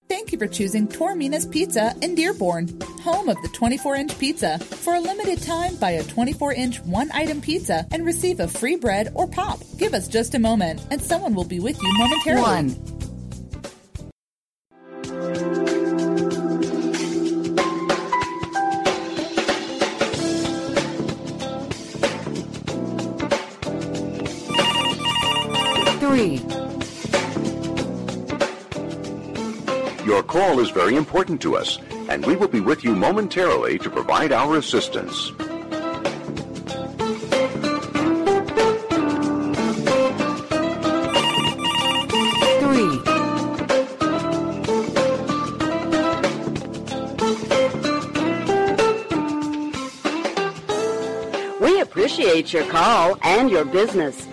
Thank you for choosing Tormina's Pizza in Dearborn, home of the 24-inch pizza. For a limited time, buy a 24-inch one-item pizza and receive a free bread or pop. Give us just a moment, and someone will be with you momentarily. 1. Your call is very important to us, and we will be with you momentarily to provide our assistance. We appreciate your call and your business.